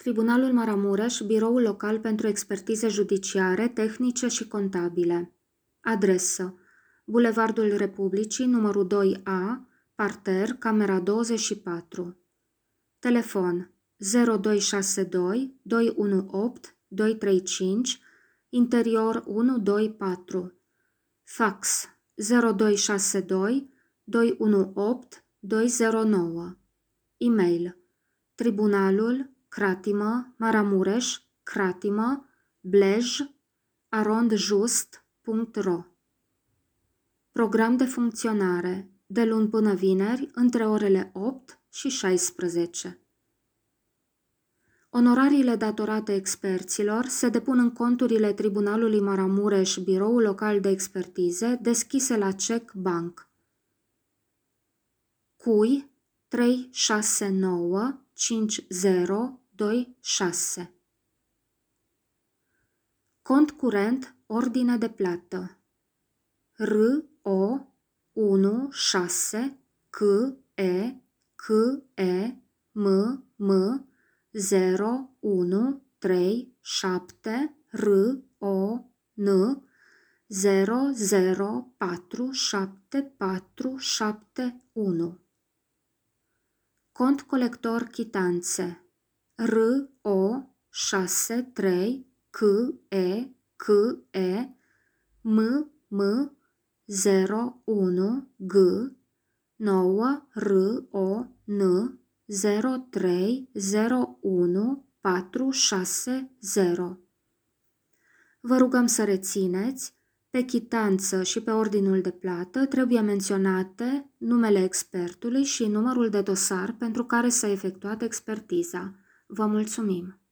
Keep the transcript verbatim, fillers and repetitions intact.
Tribunalul Maramureș, Biroul Local pentru Expertize Judiciare, Tehnice și Contabile. Adresă: Bulevardul Republicii, numărul doi A, parter, camera douăzeci și patru. Telefon: zero doi șase doi, doi unu opt, doi trei cinci, interior unu doi patru. Fax: zero doi șase doi, doi unu opt, doi zero nouă. E-mail: tribunalul, cratimă, Maramureș, cratimă, blej, arondjust punct ro. Program de funcționare: de luni până vineri, între orele opt și șaisprezece. Onorariile datorate experților se depun în conturile Tribunalului Maramureș, Biroul Local de Expertize, deschise la cec banc. Cui trei șase nouă cinci zero doi șase. Cont curent, ordine de plată: R O unu șase C E C E M M zero unu trei șapte R O N zero zero patru șapte patru șapte unu. Cont colector chitanțe: R O șase trei C E C E M M zero unu G nouă R O N zero trei zero unu patru șase zero. Vă rugăm să rețineți: pe chitanță și pe ordinul de plată trebuie menționate numele expertului și numărul de dosar pentru care s-a efectuat expertiza. Vă mulțumim!